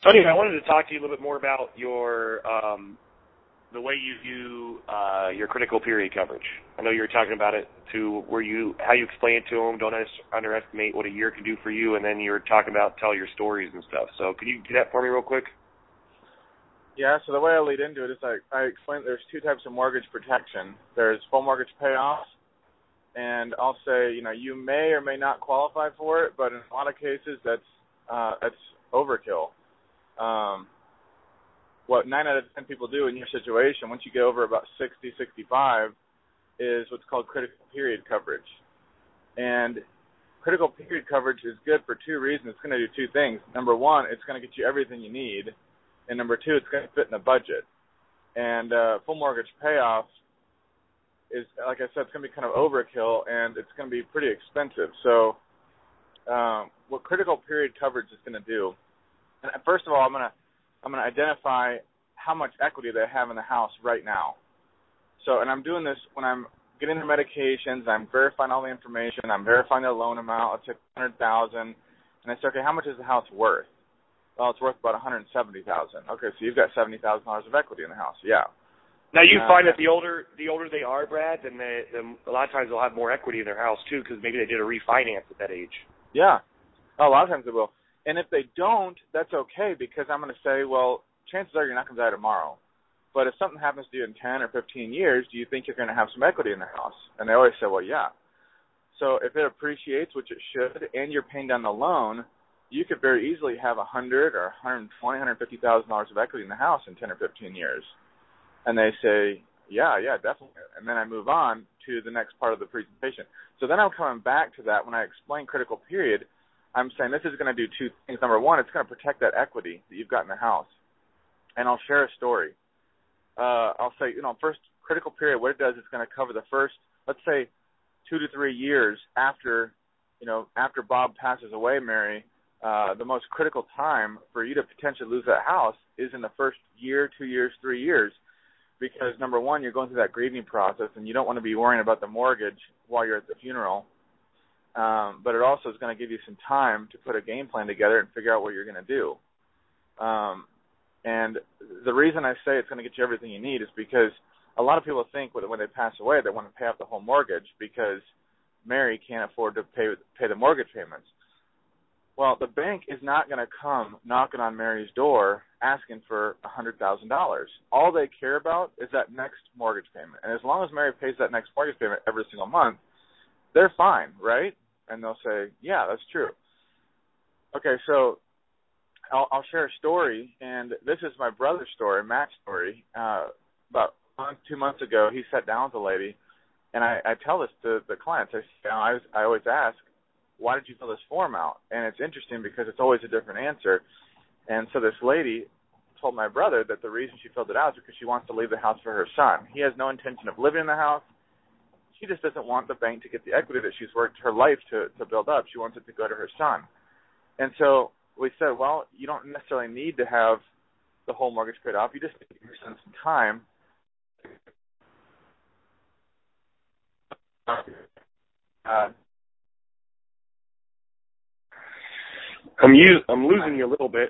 So anyway, I wanted to talk to you a little bit more about your the way you view your critical period coverage. I know you were talking about it to how you explain it to them. Don't underestimate what a year can do for you, and then you were talking about tell your stories and stuff. So can you do that for me real quick? Yeah, so the way I lead into it is I explain there's two types of mortgage protection. There's full mortgage payoff, and I'll say, you may or may not qualify for it, but in a lot of cases that's overkill. What 9 out of 10 people do in your situation, once you get over about 60, 65, is what's called critical period coverage. And critical period coverage is good for two reasons. It's going to do two things. Number one, it's going to get you everything you need. And number two, it's going to fit in the budget. And full mortgage payoff is, like I said, it's going to be kind of overkill, and it's going to be pretty expensive. So what critical period coverage is going to do, and first of all, I'm going to identify how much equity they have in the house right now. So, and I'm doing this when I'm getting their medications, I'm verifying all the information, I'm verifying their loan amount. Let's say $100,000, and I say, okay, how much is the house worth? Well, it's worth about $170,000. Okay, so you've got $70,000 of equity in the house. Yeah. Now you find that the older they are, Brad, then a lot of times they'll have more equity in their house too, because maybe they did a refinance at that age. Yeah, a lot of times they will. And if they don't, that's okay, because I'm going to say, well, chances are you're not going to die tomorrow. But if something happens to you in 10 or 15 years, do you think you're going to have some equity in the house? And they always say, well, yeah. So if it appreciates, which it should, and you're paying down the loan, you could very easily have $100,000 or $120,000, $150,000 of equity in the house in 10 or 15 years. And they say, yeah, definitely. And then I move on to the next part of the presentation. So then I'm coming back to that. When I explain critical period, I'm saying this is going to do two things. Number one, it's going to protect that equity that you've got in the house. And I'll share a story. I'll say, first critical period, what it does is it's going to cover the first, let's say, 2 to 3 years after Bob passes away, Mary. The most critical time for you to potentially lose that house is in the first year, 2 years, 3 years, because number one, you're going through that grieving process, and you don't want to be worrying about the mortgage while you're at the funeral. But it also is going to give you some time to put a game plan together and figure out what you're going to do. And the reason I say it's going to get you everything you need is because a lot of people think when they pass away they want to pay off the whole mortgage because Mary can't afford to pay the mortgage payments. Well, the bank is not going to come knocking on Mary's door asking for $100,000. All they care about is that next mortgage payment. And as long as Mary pays that next mortgage payment every single month, they're fine, right? And they'll say, yeah, that's true. Okay, so I'll share a story, and this is my brother's story, Matt's story. About 2 months ago, he sat down with a lady, and I tell this to the clients. I always ask, why did you fill this form out? And it's interesting because it's always a different answer. And so this lady told my brother that the reason she filled it out is because she wants to leave the house for her son. He has no intention of living in the house. She just doesn't want the bank to get the equity that she's worked her life to build up. She wants it to go to her son. And so we said, well, you don't necessarily need to have the whole mortgage paid off. You just need to give your son some time. I'm losing you a little bit.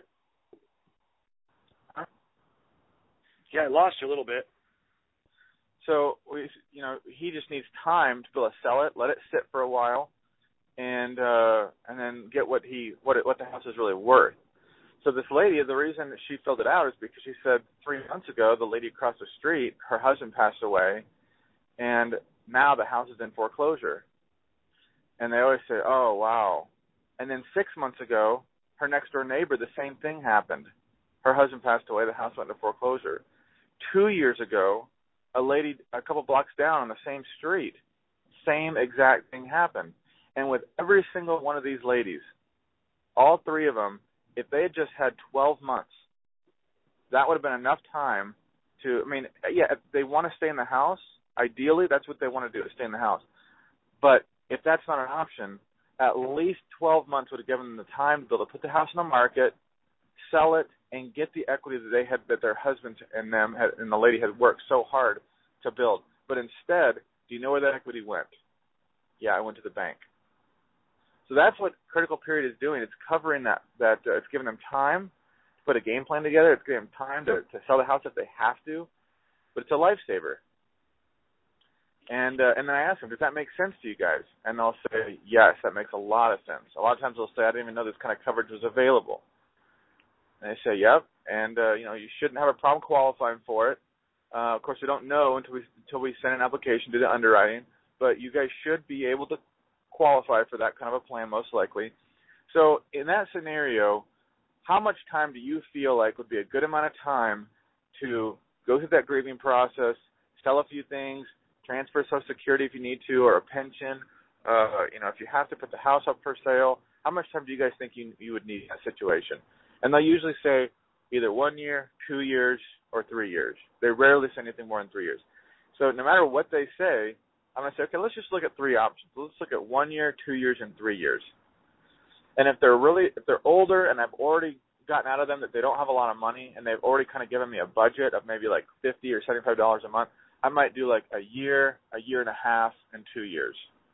Yeah, I lost you a little bit. So he just needs time to be able to sell it, let it sit for a while, and then get what the house is really worth. So this lady, the reason that she filled it out is because she said 3 months ago the lady across the street, her husband passed away, and now the house is in foreclosure. And they always say, oh, wow. And then 6 months ago, her next-door neighbor, the same thing happened. Her husband passed away, the house went into foreclosure. 2 years ago, a lady a couple blocks down on the same street, same exact thing happened. And with every single one of these ladies, all three of them, if they had just had 12 months, that would have been enough time to, if they want to stay in the house, ideally that's what they want to do, is stay in the house. But if that's not an option, at least 12 months would have given them the time to be able to put the house on the market, sell it, and get the equity that their husband and the lady had worked so hard to build. But instead, do you know where that equity went? Yeah, I went to the bank. So that's what critical period is doing. It's covering that it's giving them time to put a game plan together. It's giving them time to sell the house if they have to, but it's a lifesaver. And then I ask them, does that make sense to you guys? And they'll say, yes, that makes a lot of sense. A lot of times they'll say, I didn't even know this kind of coverage was available. And they say, yep, and you shouldn't have a problem qualifying for it. Of course, we don't know until we send an application, do the underwriting, but you guys should be able to qualify for that kind of a plan most likely. So in that scenario, how much time do you feel like would be a good amount of time to go through that grieving process, sell a few things, transfer Social Security if you need to, or a pension, if you have to put the house up for sale, how much time do you guys think you would need in that situation? And they'll usually say either 1 year, 2 years, or 3 years. They rarely say anything more than 3 years. So no matter what they say, I'm going to say, okay, let's just look at three options. Let's look at 1 year, 2 years, and 3 years. And if they're older and I've already gotten out of them that they don't have a lot of money and they've already kind of given me a budget of maybe like $50 or $75 a month, I might do like a year and a half, and 2 years.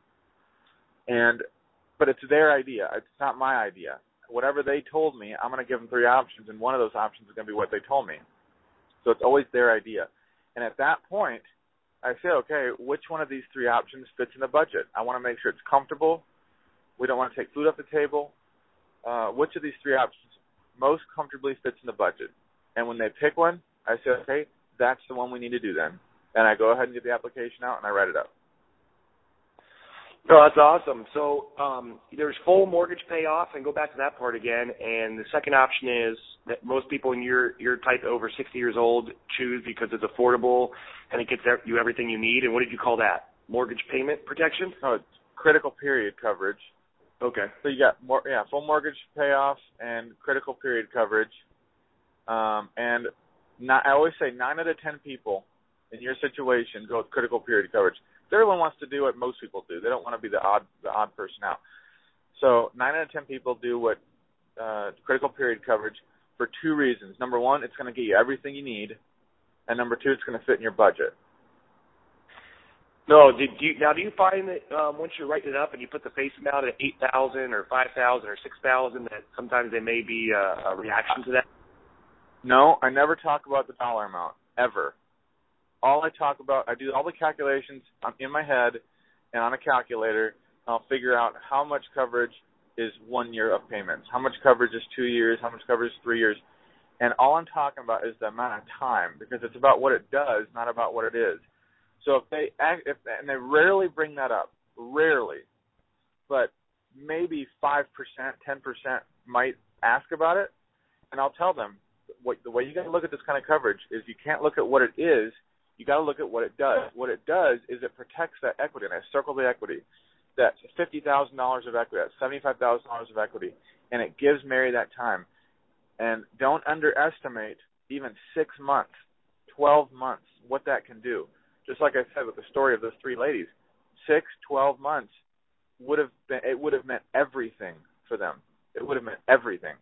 But it's their idea. It's not my idea. Whatever they told me, I'm going to give them three options, and one of those options is going to be what they told me. So it's always their idea. And at that point, I say, okay, which one of these three options fits in the budget? I want to make sure it's comfortable. We don't want to take food off the table. Which of these three options most comfortably fits in the budget? And when they pick one, I say, okay, that's the one we need to do then. And I go ahead and get the application out and I write it up. No, that's awesome. So there's full mortgage payoff, and go back to that part again. And the second option is that most people in your type over 60 years old choose because it's affordable and it gets you everything you need. And what did you call that? Mortgage payment protection? Oh, it's critical period coverage. Okay. So you got full mortgage payoff and critical period coverage. I always say 9 out of 10 people in your situation go with critical period coverage. Everyone wants to do what most people do. They don't want to be the odd person out. So 9 out of 10 people do what critical period coverage for two reasons. Number one, it's going to get you everything you need, and number two, it's going to fit in your budget. No, do you find that once you're writing it up and you put the face amount at $8,000 or $5,000 or $6,000 that sometimes there may be a reaction to that? No, I never talk about the dollar amount ever. All I talk about, I do all the calculations in my head and on a calculator. I'll figure out how much coverage is 1 year of payments, how much coverage is 2 years, how much coverage is 3 years. And all I'm talking about is the amount of time, because it's about what it does, not about what it is. So and they rarely bring that up, rarely, but maybe 5%, 10% might ask about it, and I'll tell them, the way you got to look at this kind of coverage is you can't look at what it is. You got to look at what it does. What it does is it protects that equity, and I circle the equity. That's $50,000 of equity. That's $75,000 of equity, and it gives Mary that time. And don't underestimate even 6 months, 12 months, what that can do. Just like I said with the story of those three ladies, 6, 12 months would have meant everything for them. It would have meant everything.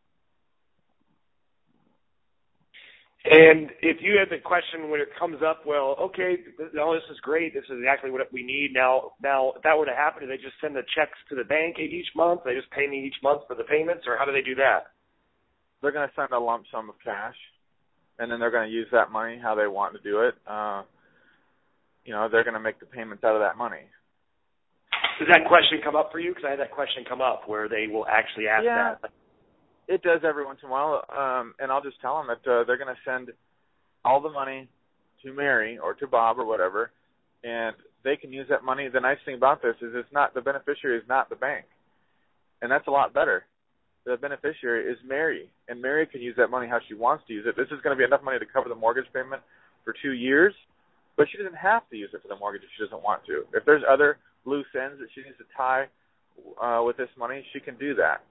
And if you have the question when it comes up, well, okay, this is great. This is exactly what we need. Now, if that were to happen, do they just send the checks to the bank each month? They just pay me each month for the payments, or how do they do that? They're going to send a lump sum of cash, and then they're going to use that money how they want to do it. They're going to make the payments out of that money. Does that question come up for you? Because I had that question come up where they will actually ask that. It does every once in a while, and I'll just tell them that they're going to send all the money to Mary or to Bob or whatever, and they can use that money. The nice thing about this is the beneficiary is not the bank, and that's a lot better. The beneficiary is Mary, and Mary can use that money how she wants to use it. This is going to be enough money to cover the mortgage payment for 2 years, but she doesn't have to use it for the mortgage if she doesn't want to. If there's other loose ends that she needs to tie with this money, she can do that.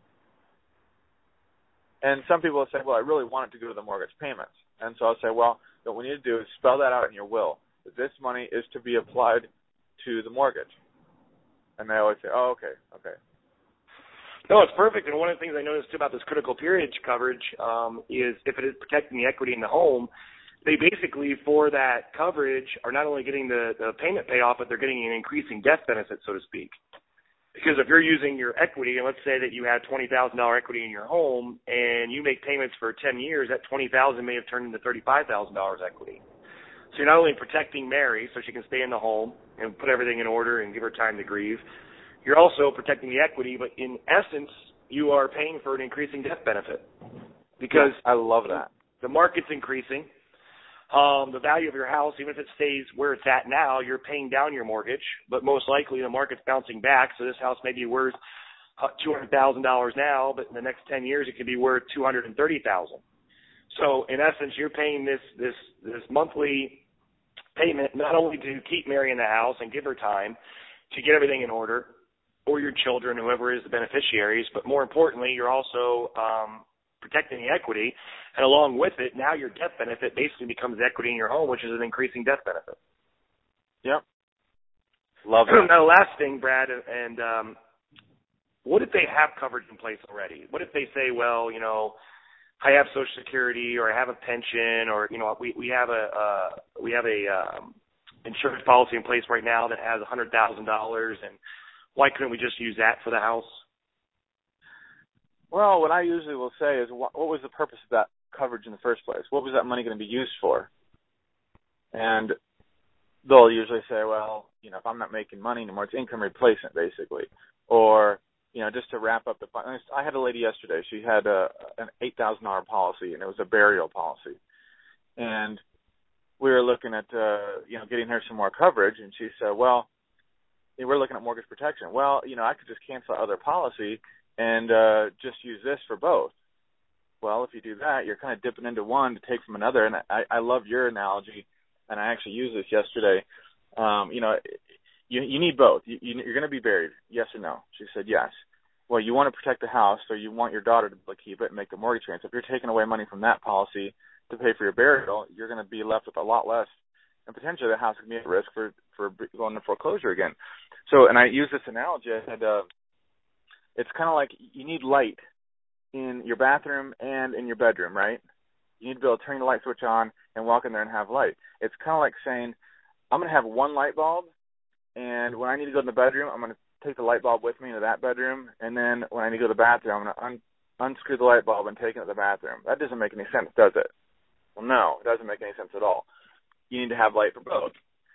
And some people will say, well, I really want it to go to the mortgage payments. And so I'll say, well, what we need to do is spell that out in your will, that this money is to be applied to the mortgage. And they always say, oh, okay. No, it's perfect. And one of the things I noticed about this critical period coverage is if it is protecting the equity in the home, they basically, for that coverage, are not only getting the payment payoff, but they're getting an increasing death benefit, so to speak. Because if you're using your equity, and let's say that you have $20,000 equity in your home, and you make payments for 10 years, that $20,000 may have turned into $35,000 equity. So you're not only protecting Mary so she can stay in the home and put everything in order and give her time to grieve, you're also protecting the equity, but in essence, you are paying for an increasing death benefit. Because I love that. The market's increasing. The value of your house, even if it stays where it's at now, you're paying down your mortgage, but most likely the market's bouncing back, so this house may be worth $200,000 now, but in the next 10 years it could be worth $230,000. So in essence, you're paying this monthly payment not only to keep Mary in the house and give her time to get everything in order, or your children, whoever is the beneficiaries, but more importantly, you're also protecting the equity, and along with it, now your death benefit basically becomes equity in your home, which is an increasing death benefit. Yep. Love it. Now, the last thing, Brad, and what if they have coverage in place already? What if they say, well, I have Social Security, or I have a pension, or we have a insurance policy in place right now that has $100,000, and why couldn't we just use that for the house? Well, what I usually will say is, what was the purpose of that coverage in the first place? What was that money going to be used for? And they'll usually say, well, if I'm not making money anymore, it's income replacement, basically. Or, just to wrap up I had a lady yesterday. She had an $8,000 policy, and it was a burial policy. And we were looking at, getting her some more coverage, and she said, well, we're looking at mortgage protection. Well, I could just cancel other policy and just use this for both. Well, if you do that, you're kind of dipping into one to take from another. And I love your analogy, and I actually used this yesterday. You need both. You're going to be buried, yes or no? She said yes. Well, you want to protect the house, so you want your daughter to keep it and make the mortgage payments. If you're taking away money from that policy to pay for your burial, you're going to be left with a lot less, and potentially the house could be at risk for going into foreclosure again. So, and I use this analogy. I said, it's kind of like you need light in your bathroom and in your bedroom, right? You need to be able to turn the light switch on and walk in there and have light. It's kind of like saying, I'm going to have one light bulb, and when I need to go in the bedroom, I'm going to take the light bulb with me into that bedroom, and then when I need to go to the bathroom, I'm going to unscrew the light bulb and take it to the bathroom. That doesn't make any sense, does it? Well, no, it doesn't make any sense at all. You need to have light for both.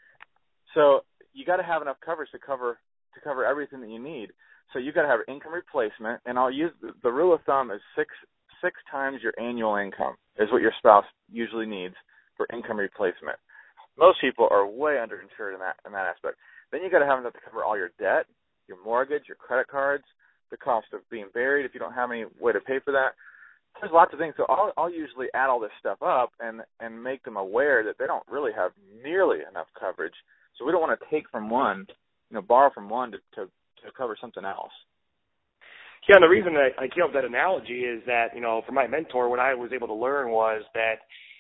So you got to have enough coverage to cover everything that you need. So you got to have income replacement, and I'll use the rule of thumb is six times your annual income is what your spouse usually needs for income replacement. Most people are way underinsured in that aspect. Then you got to have enough to cover all your debt, your mortgage, your credit cards, the cost of being buried if you don't have any way to pay for that. There's lots of things. So I'll usually add all this stuff up and make them aware that they don't really have nearly enough coverage. So we don't want to take from one, borrow from one to cover something else. Yeah, and the reason that I came up with that analogy is that, for my mentor, what I was able to learn was that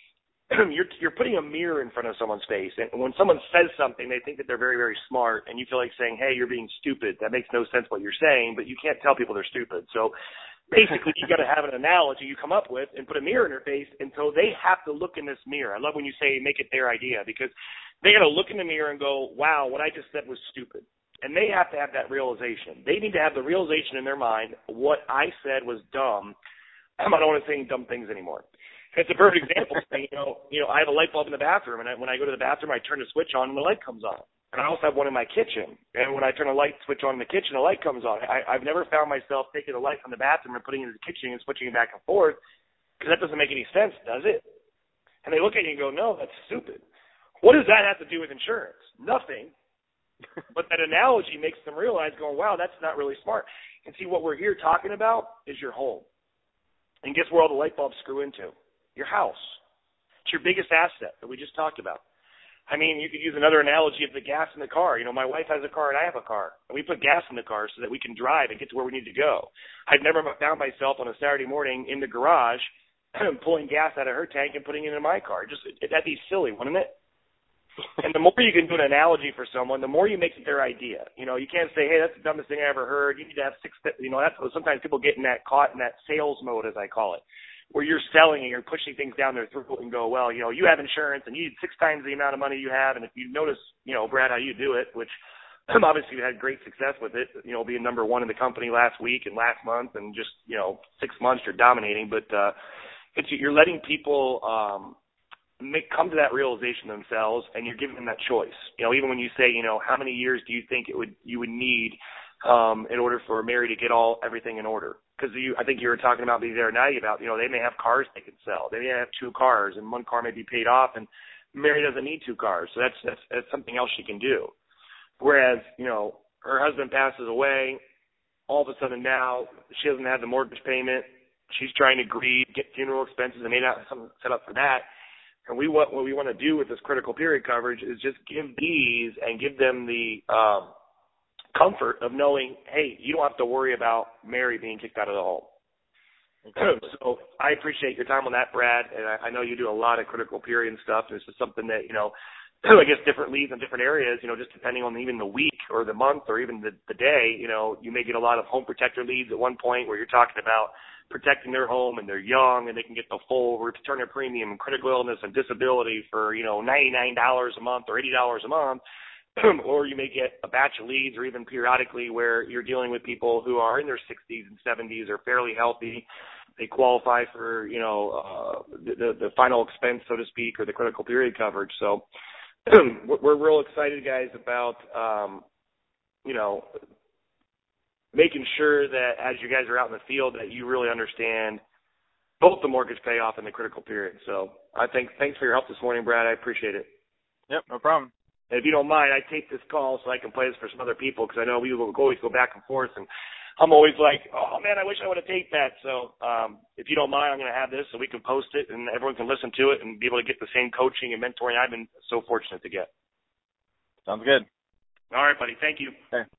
you're putting a mirror in front of someone's face, and when someone says something, they think that they're very, very smart, and you feel like saying, hey, you're being stupid. That makes no sense what you're saying, but you can't tell people they're stupid. So basically, you got to have an analogy you come up with and put a mirror in their face, and so they have to look in this mirror. I love when you say make it their idea, because they got to look in the mirror and go, wow, what I just said was stupid. And they have to have that realization. They need to have the realization in their mind, what I said was dumb. I don't want to say dumb things anymore. It's a perfect example. I have a light bulb in the bathroom, and when I go to the bathroom, I turn the switch on, and the light comes on. And I also have one in my kitchen. And when I turn a light switch on in the kitchen, the light comes on. I've never found myself taking the light from the bathroom and putting it in the kitchen and switching it back and forth, because that doesn't make any sense, does it? And they look at you and go, no, that's stupid. What does that have to do with insurance? Nothing. But that analogy makes them realize, going, wow, that's not really smart. And see, what we're here talking about is your home. And guess where all the light bulbs screw into? Your house. It's your biggest asset that we just talked about. I mean, you could use another analogy of the gas in the car. My wife has a car and I have a car. And we put gas in the car so that we can drive and get to where we need to go. I've never found myself on a Saturday morning in the garage pulling gas out of her tank and putting it in my car. That'd be silly, wouldn't it? And the more you can do an analogy for someone, the more you make it their idea. You can't say, hey, that's the dumbest thing I ever heard. You need to have that's sometimes people get caught in that sales mode, as I call it, where you're selling and you're pushing things down their throat and go, well, you have insurance and you need 6 times the amount of money you have. And if you notice, Brad, how you do it, which obviously you had great success with it, being number one in the company last week and last month, and just, 6 months you're dominating. But you're letting people come to that realization themselves, and you're giving them that choice. Even when you say, how many years do you think you would need in order for Mary to get everything in order? Because I think you were talking about the other night about, they may have cars they can sell. They may have 2 cars, and one car may be paid off, and Mary doesn't need 2 cars. So that's something else she can do. Whereas, her husband passes away, all of a sudden now she doesn't have the mortgage payment. She's trying to grieve, get funeral expenses, and may not have something set up for that. And what we want to do with this critical period coverage is just give these and give them the comfort of knowing, hey, you don't have to worry about Mary being kicked out of the home. Okay. So I appreciate your time on that, Brad, and I know you do a lot of critical period and stuff. This is something that, I guess different leads in different areas, just depending on even the week or the month or even the day, you may get a lot of home protector leads at one point where you're talking about protecting their home and they're young and they can get the full return of premium and critical illness and disability for, $99 a month or $80 a month. Or you may get a batch of leads or even periodically where you're dealing with people who are in their 60s and 70s, are fairly healthy. They qualify for, the final expense, so to speak, or the critical period coverage. So we're real excited, guys, about, making sure that as you guys are out in the field that you really understand both the mortgage payoff and the critical period. So thanks for your help this morning, Brad. I appreciate it. Yep, no problem. And if you don't mind, I tape this call so I can play this for some other people because I know we will always go back and forth, and I'm always like, oh, man, I wish I would have taped that. So if you don't mind, I'm going to have this so we can post it and everyone can listen to it and be able to get the same coaching and mentoring I've been so fortunate to get. Sounds good. All right, buddy. Thank you. Okay.